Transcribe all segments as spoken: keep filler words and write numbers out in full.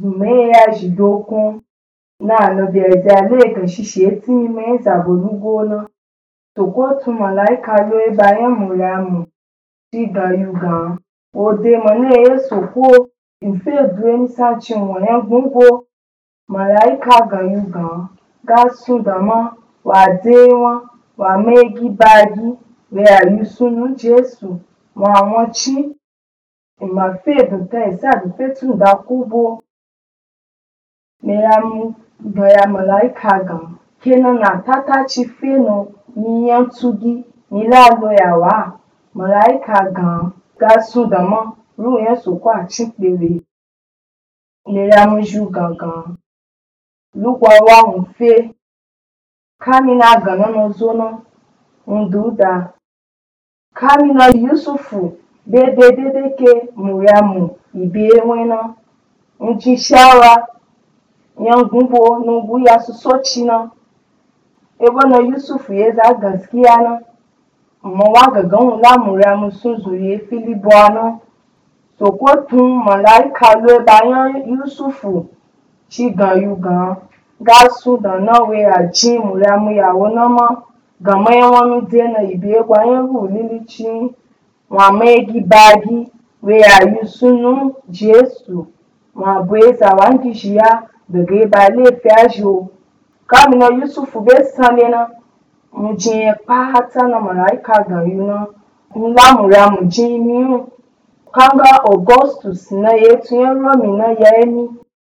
meya jidokun na no bezale kan shishe timi menza bolugona to ko tu malaika lo e bayan muramu tiga yuga ode mane yeso ko ife duen sa chinwo yan gungo malaika ga yuga ga sudama wa dewa wa megi bagi we ayusunu Jesu wa wonchi ima fe do te sa do fe tu da kubo meyamu gaya malaika ga kenan na tata chi feno ni yan tugi ni la lo ya wa malaika ga ga sudama ru yan so kwa chi pere meyamu ju gangan lugwa wa mu fe kamina ga no zono nduda kamina Yusufu dede dede ke muramu ibe wena nji shara yan gumbo nugu ya su soci na ebe na Yusufu ya za gaskiya na amma wa ga gan la muramu sun zuriye Filibo na so ko tun malaika lo bayan Yusufu ci ga yuga ga su da na we a ji muramu ya wona ma ga mai wani dena ibe gwayen ru lilici wa megi bagi we a yusunu Jesu wa bweza wangi jia daga ba le fiajo kamina Yusufu be sanena mujin pata na malaika ga yuna nla muramu ji miu kanga Augustus na yetu yan Romi na yaemi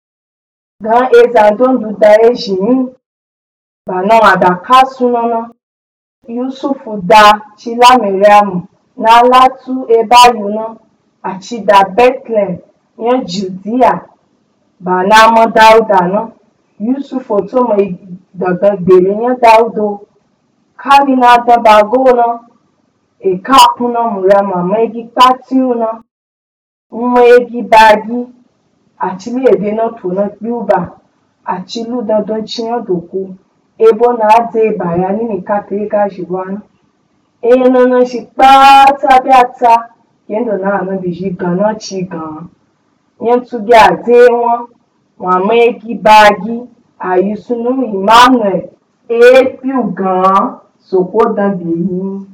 ga eza dondu da ejimi bana ada kasuna na Yusufu da chila Miriam na latu ebayu na achida Bethlehem yan Judea bana mo Dauda na Yusufu to mai daga gbere yan Daudo kamina da bago na e kapuna Miriam megi patiu na mmegi bagi achili ede na to na yuba achilu da don chiyan doku ebo na ade bayani ni katrika jibwana e no no shi pata biata yendo na na biji gana chi gan yen tu gi ade won wa megi bagi ayusunu Emmanuel e piu gan soko dan bi